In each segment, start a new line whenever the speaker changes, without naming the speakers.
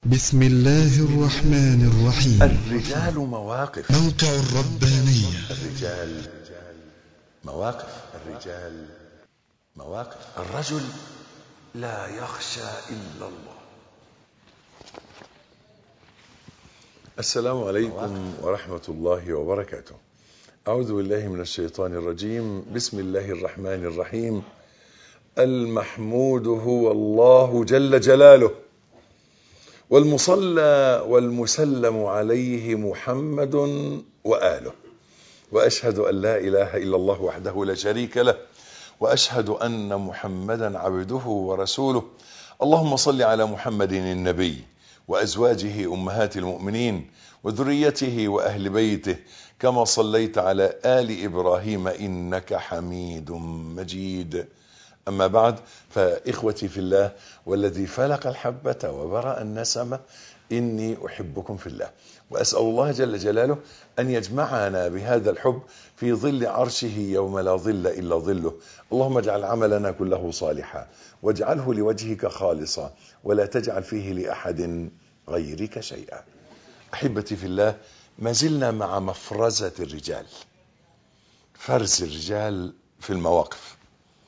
بسم الله الرحمن الرحيم.
الرجال مواقف.
موقع الربانية.
الرجال مواقف. الرجال مواقف. الرجل لا يخشى إلا الله. السلام عليكم ورحمة الله وبركاته. أعوذ بالله من الشيطان الرجيم. بسم الله الرحمن الرحيم. المحمود هو الله جل جلاله، والمصلى والمسلم عليه محمد وآله، وأشهد أن لا إله إلا الله وحده لا شريك له، وأشهد أن محمدا عبده ورسوله. اللهم صل على محمد النبي وأزواجه أمهات المؤمنين وذريته وأهل بيته، كما صليت على آل إبراهيم إنك حميد مجيد. أما بعد، فإخوتي في الله والذي فلق الحبة وبرأ النسمة، إني أحبكم في الله، وأسأل الله جل جلاله أن يجمعنا بهذا الحب في ظل عرشه يوم لا ظل إلا ظله. اللهم اجعل عملنا كله صالحا، واجعله لوجهك خالصا، ولا تجعل فيه لأحد غيرك شيئا. أحبتي في الله، ما زلنا مع مفرزة الرجال، فرز الرجال في المواقف،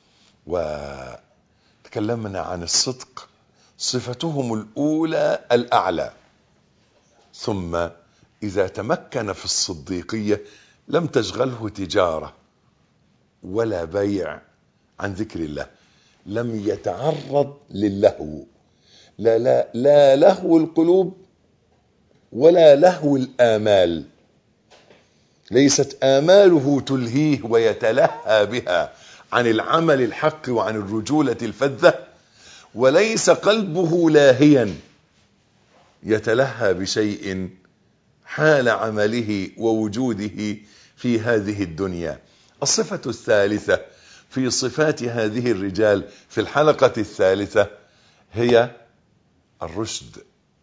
وتكلمنا عن الصدق، صفتهم الأولى الأعلى، ثم إذا تمكن في الصديقية لم تشغله تجارة ولا بيع عن ذكر الله، لم يتعرض للهو، لا لهو القلوب ولا لهو الآمال، ليست آماله تلهيه ويتلهى بها عن العمل الحق وعن الرجولة الفذة، وليس قلبه لاهيا يتلهى بشيء حال عمله ووجوده في هذه الدنيا. الصفة الثالثة في صفات هذه الرجال في الحلقة الثالثة هي الرشد.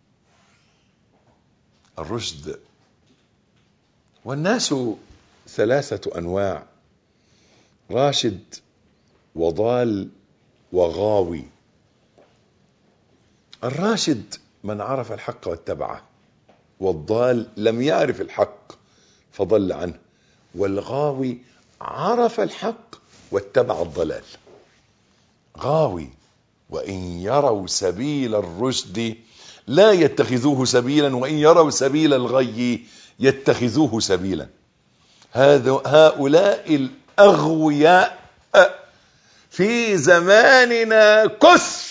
الرشد، والناس ثلاثة أنواع: راشد وضال وغاوي. الراشد من عرف الحق واتبعه، والضال لم يعرف الحق فضل عنه، والغاوي عرف الحق واتبع الضلال. غاوي: وإن يروا سبيل الرشد لا يتخذوه سبيلا، وإن يروا سبيل الغي يتخذوه سبيلا. هؤلاء الأغوياء في زماننا كثر،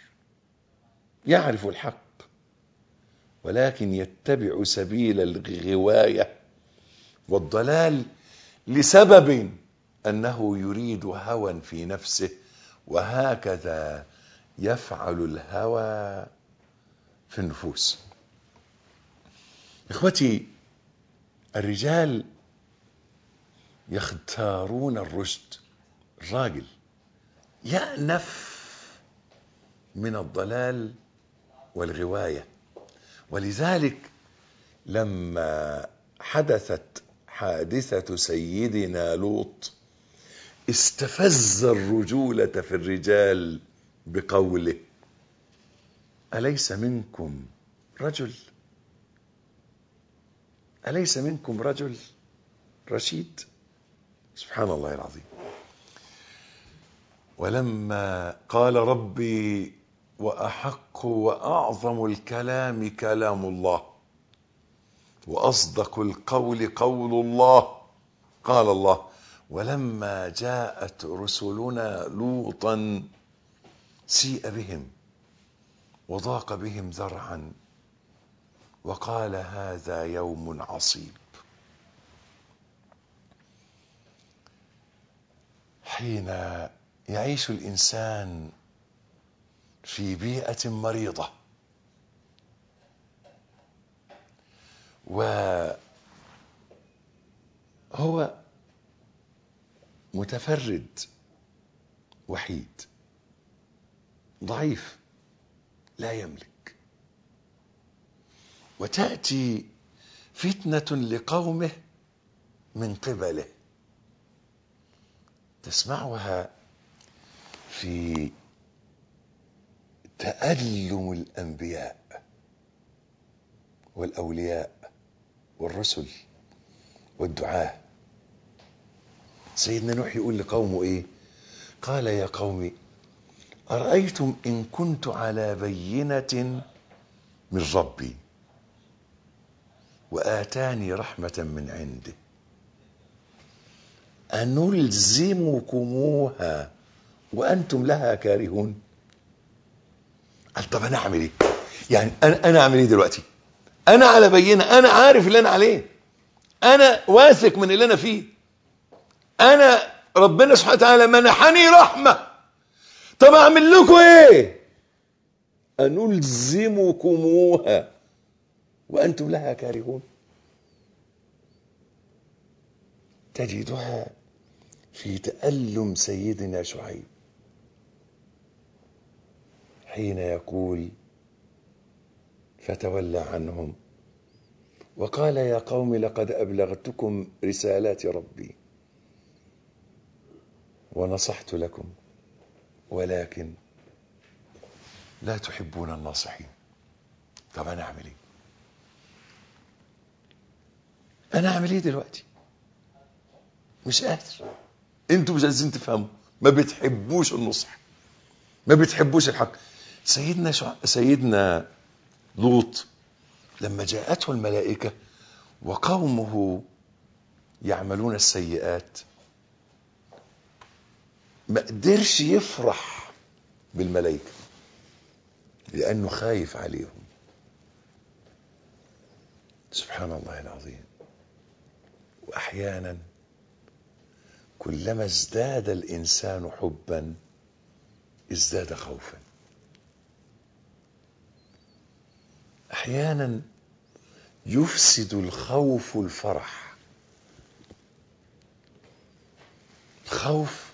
يعرف الحق ولكن يتبع سبيل الغواية والضلال لسبب أنه يريد هوى في نفسه، وهكذا يفعل الهوى في النفوس. إخوتي، الرجال يختارون الرشد. الراجل يأنف من الضلال والغواية، ولذلك لما حدثت حادثة سيدنا لوط استفز الرجولة في الرجال بقوله: أليس منكم رجل؟ أليس منكم رجل رشيد؟ سبحان الله العظيم. ولما قال ربي وأحق وأعظم الكلام كلام الله، وأصدق القول قول الله، قال الله: ولما جاءت رسلنا لوطا سيء بهم وضاق بهم ذرعا وقال هذا يوم عصيب. حين يعيش الإنسان في بيئة مريضة وهو متفرد وحيد ضعيف لا يملك، وتأتي فتنة لقومه من قبله، تسمعها في تألم الأنبياء والأولياء والرسل والدعاة. سيدنا نوح يقول لقومه ايه؟ قال يا قوم أرأيتم إن كنت على بينة من ربي وآتاني رحمة من عنده أنلزمكموها وأنتم لها كارهون. قال طب أنا أعمل إيه؟ يعني أنا أعمل إيه دلوقتي؟ أنا على بينة، أنا عارف اللي أنا عليه، أنا واثق من اللي أنا فيه، أنا ربنا سبحانه وتعالى منحني رحمة، طب أعمل لكم إيه؟ أنلزمكموها وأنتم لها كارهون. تجدها في تألم سيدنا شعيب حين يقول فتولى عنهم وقال يا قوم لقد أبلغتكم رسالات ربي ونصحت لكم ولكن لا تحبون الناصحين. طب أنا أعمل إيه؟ أنا أعمل إيه دلوقتي؟ مش قادر. أنتوا مش عايزين تفهموا، ما بتحبوش النصح، ما بتحبوش الحق. سيدنا لوط لما جاءته الملائكة وقومه يعملون السيئات ما قدرش يفرح بالملائكة لأنه خايف عليهم. سبحان الله العظيم. وأحيانا كلما ازداد الإنسان حبا ازداد خوفا. أحيانا يفسد الخوف الفرح. الخوف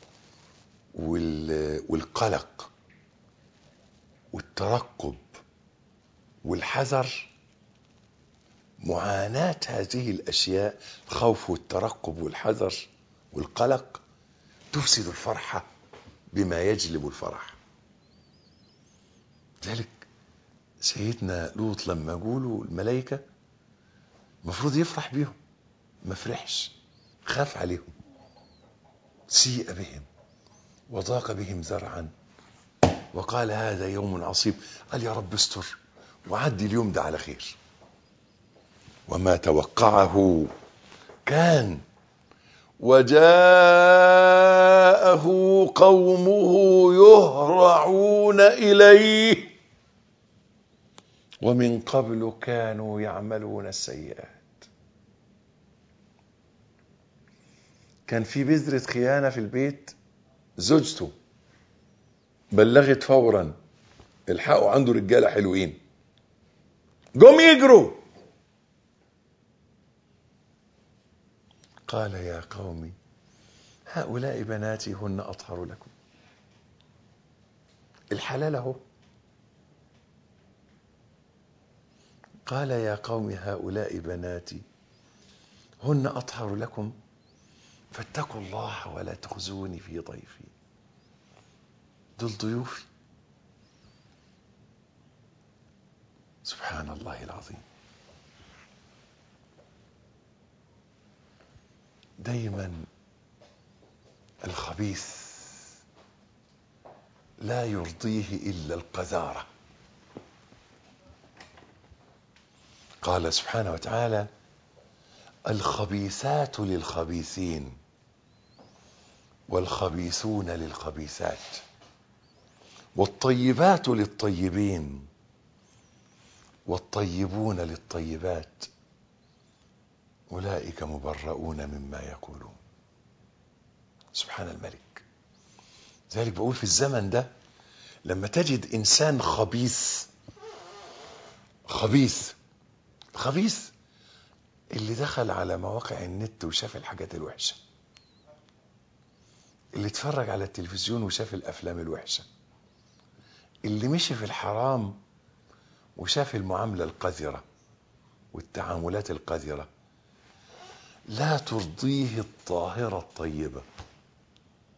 والقلق والترقب والحذر، معاناة هذه الأشياء، الخوف والترقب والحذر والقلق، تفسد الفرحة بما يجلب الفرح. ذلك سيدنا لوط لما قولوا الملائكة المفروض يفرح بيهم، ما فرحش، خاف عليهم، سيء بهم وضاق بهم ذرعا وقال هذا يوم عصيب. قال يا رب استر وعدي اليوم ده على خير. وما توقعه كان وجاءه قومه يهرعون إليه ومن قبل كانوا يعملون السيئات. كان في بذرة خيانة في البيت، زوجته بلغت فورا الحقوا عنده رجالة حلوين، قوم يجروا. قال يا قوم هؤلاء بناتي هن أطهر لكم. الحلال اهو. قال يا قوم هؤلاء بناتي هن أطهر لكم فاتقوا الله ولا تخزوني في ضيفي. دول ضيوفي. سبحان الله العظيم. دايما الخبيث لا يرضيه إلا القذارة. قال سبحانه وتعالى الخبيثات للخبيثين والخبيثون للخبيثات والطيبات للطيبين والطيبون للطيبات أولئك مبرؤون مما يقولون. سبحان الملك. ذلك بقول في الزمن ده لما تجد إنسان خبيث اللي دخل على مواقع النت وشاف الحاجات الوحشة، اللي اتفرج على التلفزيون وشاف الأفلام الوحشة، اللي مشي في الحرام وشاف المعاملة القذرة والتعاملات القذرة، لا ترضيه الطاهرة الطيبة،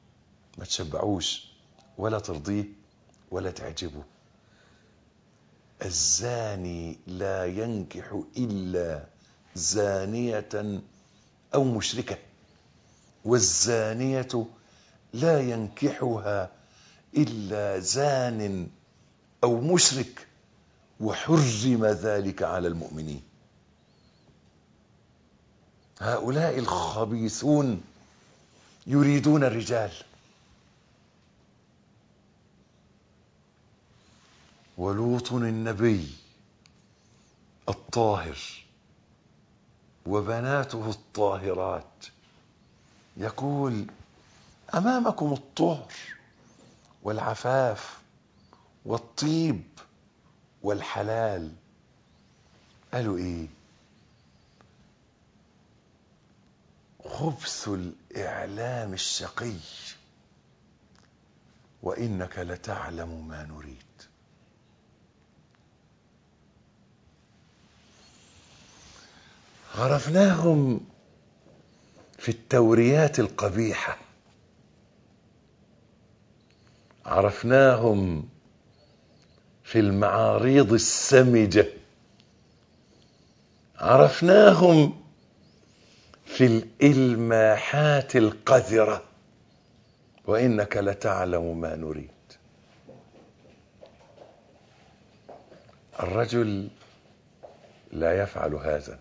ما تشبعوش ولا ترضيه ولا تعجبه. الزاني لا ينكح إلا زانية أو مشركة، والزانية لا ينكحها إلا زان أو مشرك، وحرم ذلك على المؤمنين. هؤلاء الخبيثون يريدون الرجال، ولوط النبي الطاهر وبناته الطاهرات يقول: أمامكم الطهر والعفاف والطيب والحلال. قالوا إيه؟ خبث الإعلام الشقي وإنك لتعلم ما نريد. عرفناهم في التوريات القبيحة، عرفناهم في المعاريض السمجة، عرفناهم في الإلماحات القذرة، وإنك لتعلم ما نريد. الرجل لا يفعل هذا،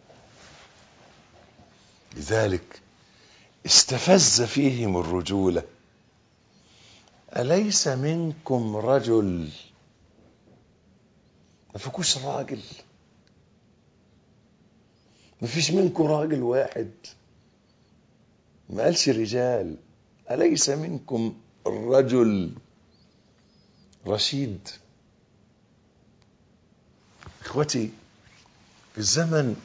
لذلك استفز فيهم الرجولة: أليس منكم رجل؟ ما فيكوش راجل؟ ما فيش منكم راجل واحد؟ ما قالش رجال، أليس منكم رجل رشيد؟ إخوتي، في الزمن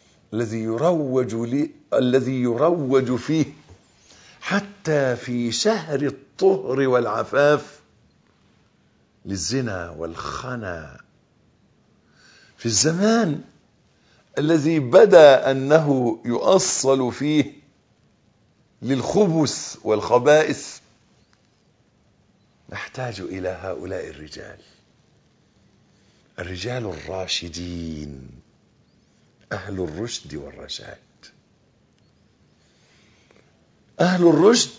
الذي يروج فيه حتى في شهر الطهر والعفاف للزنا والخنا، في الزمان الذي بدا أنه يؤصل فيه للخبث والخبائث، نحتاج إلى هؤلاء الرجال الراشدين، أهل الرشد والرشاد. أهل الرشد: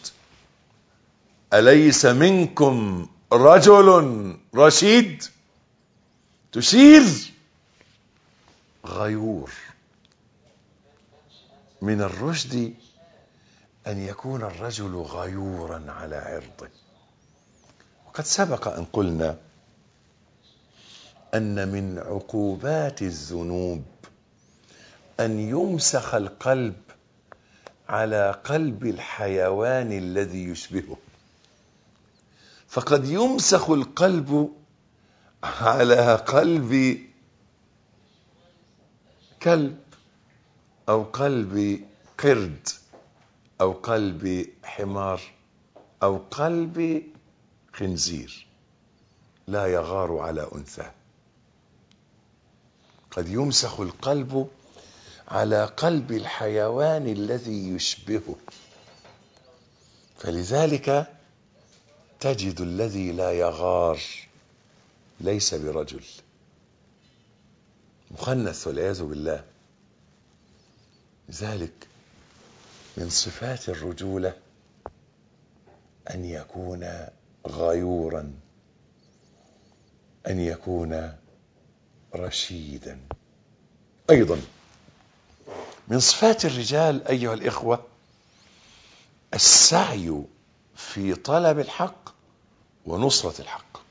أليس منكم رجل رشيد؟ تشير غيور. من الرشد أن يكون الرجل غيورا على عرضه. وقد سبق أن قلنا أن من عقوبات الذنوب أن يمسخ القلب على قلب الحيوان الذي يشبهه، فقد يمسخ القلب على قلب كلب أو قلب قرد أو قلب حمار أو قلب خنزير لا يغار على أنثى. قد يمسخ القلب على قلب الحيوان الذي يشبهه، فلذلك تجد الذي لا يغار ليس برجل، مخنث والعياذ بالله. لذلك من صفات الرجولة أن يكون غيورا، أن يكون رشيدا. أيضا من صفات الرجال أيها الإخوة السعي في طلب الحق ونصرة الحق.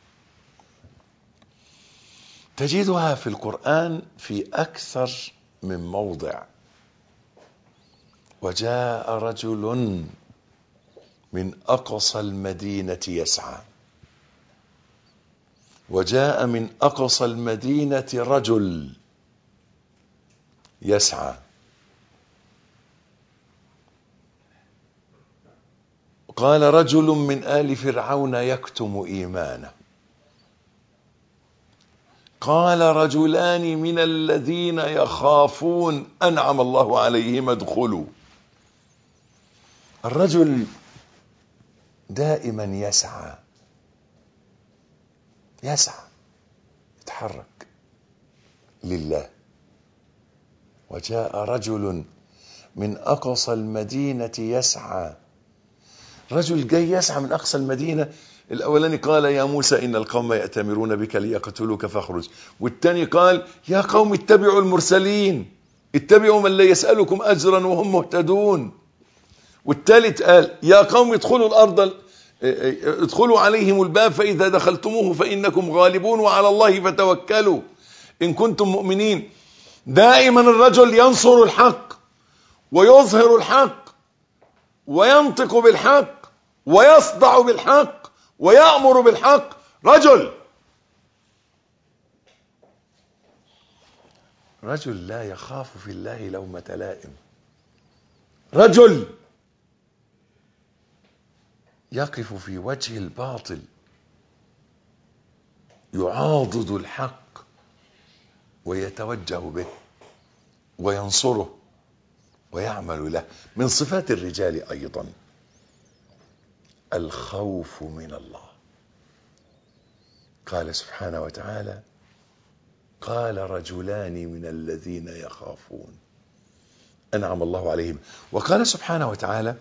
تجدها في القرآن في أكثر من موضع: وجاء رجل من أقصى المدينة يسعى، وجاء من أقصى المدينة رجل يسعى. قال رجل من آل فرعون يكتم إيمانه. قال رجلان من الذين يخافون أنعم الله عليهم ادخلوا. الرجل دائما يسعى، يتحرك، لله. وجاء رجل من أقصى المدينة يسعى. رجل جاي يسعى من أقصى المدينة. الأولاني قال يا موسى إن القوم يأتمرون بك ليقتلوك فاخرج. والثاني قال يا قوم اتبعوا المرسلين، اتبعوا من لا يسألكم أجرا وهم مهتدون. والثالث قال يا قوم ادخلوا الأرض، ادخلوا عليهم الباب فإذا دخلتموه فإنكم غالبون وعلى الله فتوكلوا إن كنتم مؤمنين. دائما الرجل ينصر الحق ويظهر الحق وينطق بالحق ويصدع بالحق ويأمر بالحق. رجل لا يخاف في الله لومة لائم. رجل يقف في وجه الباطل يعاضد الحق ويتوجه به وينصره ويعمل له. من صفات الرجال أيضا الخوف من الله. قال سبحانه وتعالى قال رجلان من الذين يخافون أنعم الله عليهم. وقال سبحانه وتعالى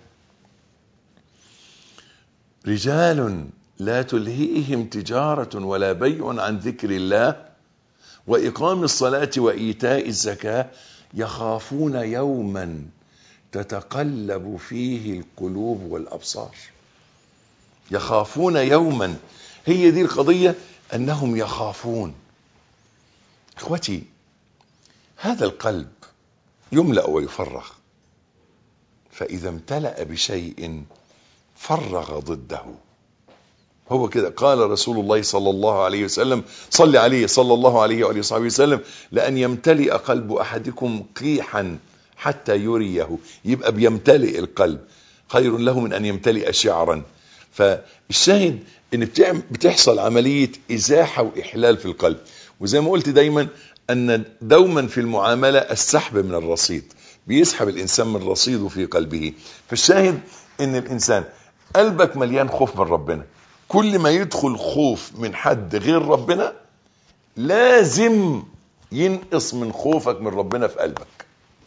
رجال لا تلهيهم تجارة ولا بيع عن ذكر الله وإقام الصلاة وإيتاء الزكاة يخافون يوما تتقلب فيه القلوب والأبصار. يخافون يوما، هي دي القضية، أنهم يخافون. إخوتي، هذا القلب يملأ ويفرغ، فإذا امتلأ بشيء فرغ ضده. هو كده قال رسول الله صلى الله عليه وسلم، صل عليه صلى الله عليه وآله وصحبه وسلم، لأن يمتلئ قلب أحدكم قيحا حتى يريه. يبقى بيمتلئ القلب خير له من أن يمتلئ شعرا. فالشاهد ان بتحصل عملية ازاحة واحلال في القلب. وزي ما قلت دايما ان دوما في المعاملة السحب من الرصيد، بيسحب الانسان من رصيده في قلبه. فالشاهد ان الانسان قلبك مليان خوف من ربنا، كل ما يدخل خوف من حد غير ربنا لازم ينقص من خوفك من ربنا في قلبك.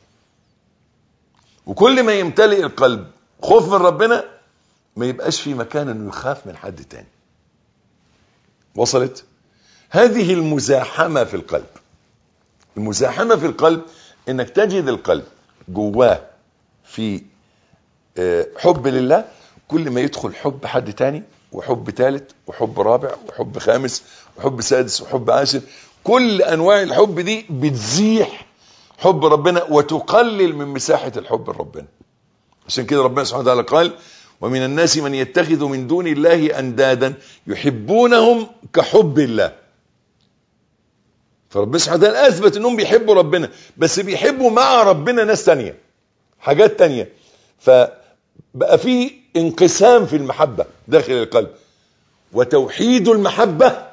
وكل ما يمتلئ القلب خوف من ربنا ما يبقاش في مكان انه يخاف من حد تاني. وصلت؟ هذه المزاحمة في القلب. المزاحمة في القلب انك تجد القلب جواه في حب لله، كل ما يدخل حب حد تاني وحب ثالث وحب رابع وحب خامس وحب سادس وحب عاشر، كل انواع الحب دي بتزيح حب ربنا وتقلل من مساحة الحب لربنا. عشان كده ربنا سبحانه وتعالى قال ومن الناس من يتخذ من دون الله أندادا يحبونهم كحب الله. فربنا سبحانه وتعالى أثبت أنهم بيحبوا ربنا، بس بيحبوا مع ربنا ناس تانية، حاجات تانية. فبقى في انقسام في المحبة داخل القلب. وتوحيد المحبة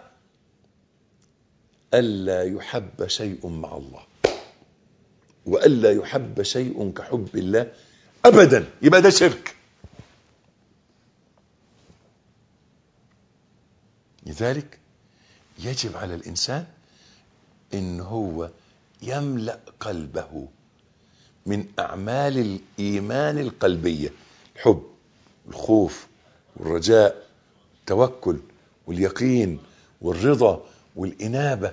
ألا يحب شيء مع الله، وألا يحب شيء كحب الله أبدا، يبقى ده شرك. لذلك يجب على الإنسان إن هو يملأ قلبه من أعمال الإيمان القلبية، الحب والخوف والرجاء والتوكل واليقين والرضا والإنابة،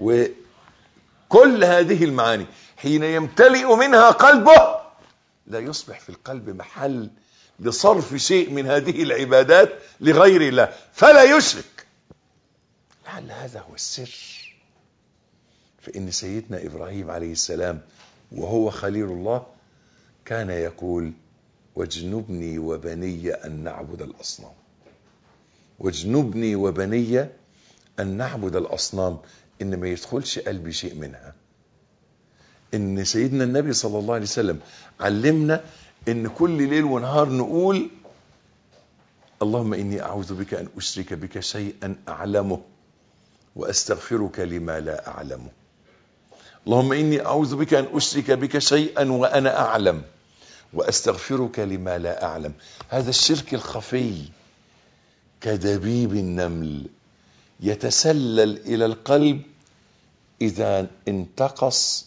وكل هذه المعاني حين يمتلئ منها قلبه لا يصبح في القلب محل لصرف شيء من هذه العبادات لغير الله، فلا يشرك. لعل هذا هو السر. فإن سيدنا إبراهيم عليه السلام وهو خليل الله كان يقول واجنبني وبني أن نعبد الأصنام. واجنبني وبني أن نعبد الأصنام، إن ما يدخلش قلبي شيء منها. إن سيدنا النبي صلى الله عليه وسلم علمنا إن كل ليل ونهار نقول اللهم إني أعوذ بك أن أشرك بك شيئا أعلمه وأستغفرك لما لا أعلمه. اللهم إني أعوذ بك أن أشرك بك شيئا وأنا أعلم وأستغفرك لما لا أعلم. هذا الشرك الخفي كدبيب النمل يتسلل إلى القلب إذا انتقص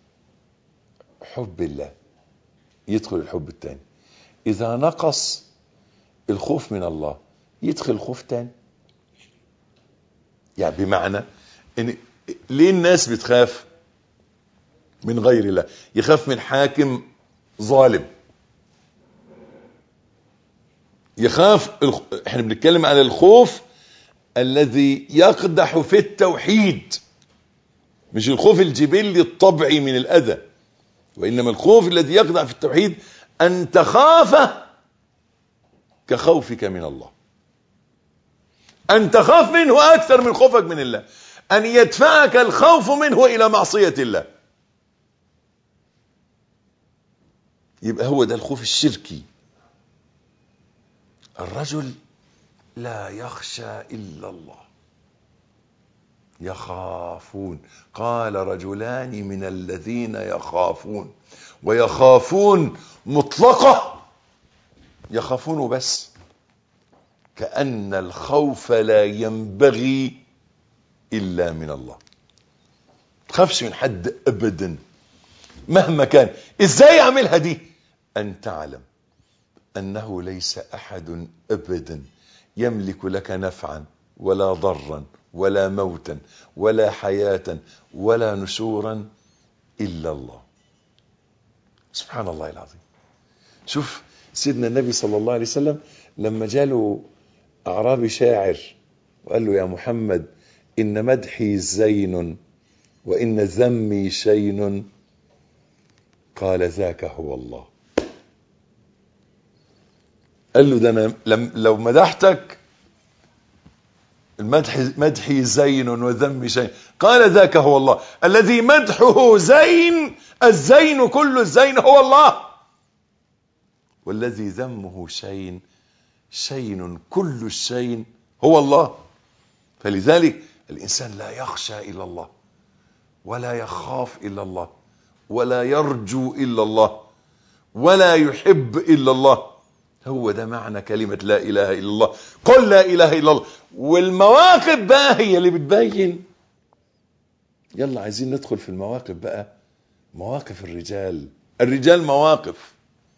حب الله يدخل الحب التاني، إذا نقص الخوف من الله يدخل الخوف تاني. يعني بمعنى إن ليه الناس بتخاف من غير الله؟ يخاف من حاكم ظالم، يخاف احنا بنتكلم على الخوف الذي يقدح في التوحيد، مش الخوف الجبلي الطبيعي من الأذى، وإنما الخوف الذي يقدح في التوحيد، أن تخاف كخوفك من الله، أن تخاف منه أكثر من خوفك من الله، أن يدفعك الخوف منه إلى معصية الله. يبقى هو ده الخوف الشركي. الرجل لا يخشى إلا الله، يخافون. قال رجلان من الذين يخافون، ويخافون مطلقة، يخافون بس، كأن الخوف لا ينبغي إلا من الله. تخافش من حد أبدا مهما كان. إزاي يعملها دي؟ أن تعلم أنه ليس أحد أبدا يملك لك نفعا ولا ضرا ولا موتا ولا حياة ولا نشورا إلا الله. سبحان الله العظيم. شوف سيدنا النبي صلى الله عليه وسلم لما جاله أعرابي شاعر وقال له: يا محمد، إن مدحي زين وإن ذمي شين، قال: ذاك هو الله. قال له: ده أنا لو مدحتك مدحي زين وذمي شين. قال: ذاك هو الله الذي مدحه زين، الزين كل الزين هو الله، والذي ذمه شين، شين كل الشين هو الله. فلذلك الإنسان لا يخشى إلا الله، ولا يخاف إلا الله، ولا يرجو إلا الله، ولا يحب إلا الله. هو ده معنى كلمة لا إله إلا الله. قل لا إله إلا الله. والمواقف بقى هي اللي بتبين. يلا عايزين ندخل في المواقف بقى، مواقف الرجال. الرجال مواقف،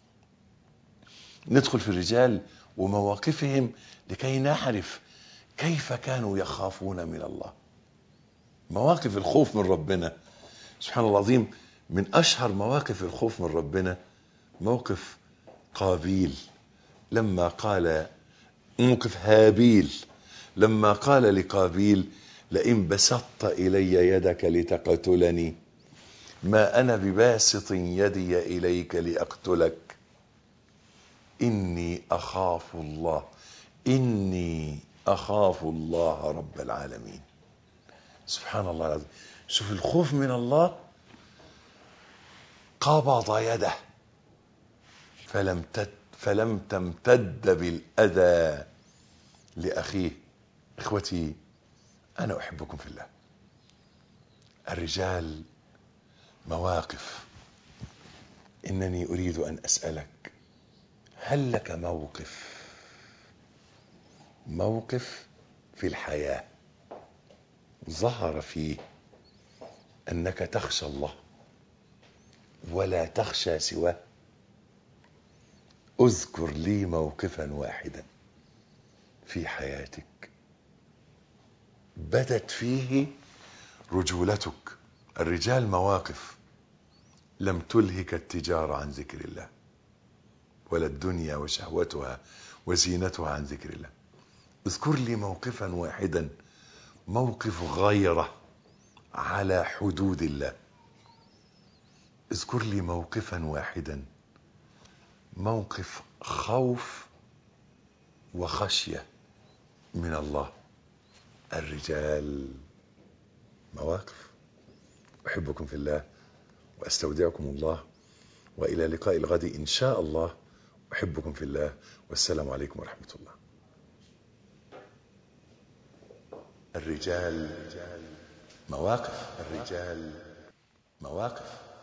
ندخل في الرجال ومواقفهم لكي نعرف كيف كانوا يخافون من الله. مواقف الخوف من ربنا. سبحان الله العظيم، من أشهر مواقف الخوف من ربنا موقف قابيل لما قال، موقف هابيل لما قال لقابيل: لئن بسطت إلي يدك لتقتلني ما أنا بباسط يدي إليك لأقتلك إني أخاف الله، إني أخاف الله رب العالمين. سبحان الله العظيم. شوف الخوف من الله. قبض يده فلم تمتد بالأذى لأخيه. إخوتي، أنا أحبكم في الله. الرجال مواقف. إنني أريد أن أسألك: هل لك موقف في الحياة ظهر فيه أنك تخشى الله ولا تخشى سواه؟ اذكر لي موقفا واحدا في حياتك بدت فيه رجولتك. الرجال مواقف لم تلهك التجارة عن ذكر الله، ولا الدنيا وشهوتها وزينتها عن ذكر الله. اذكر لي موقفا واحدا، موقف غيرة على حدود الله. اذكر لي موقفا واحدا، موقف خوف وخشية من الله. الرجال مواقف. أحبكم في الله وأستودعكم الله، وإلى لقاء الغد إن شاء الله. أحبكم في الله، والسلام عليكم ورحمة الله. الرجال مواقف. الرجال مواقف.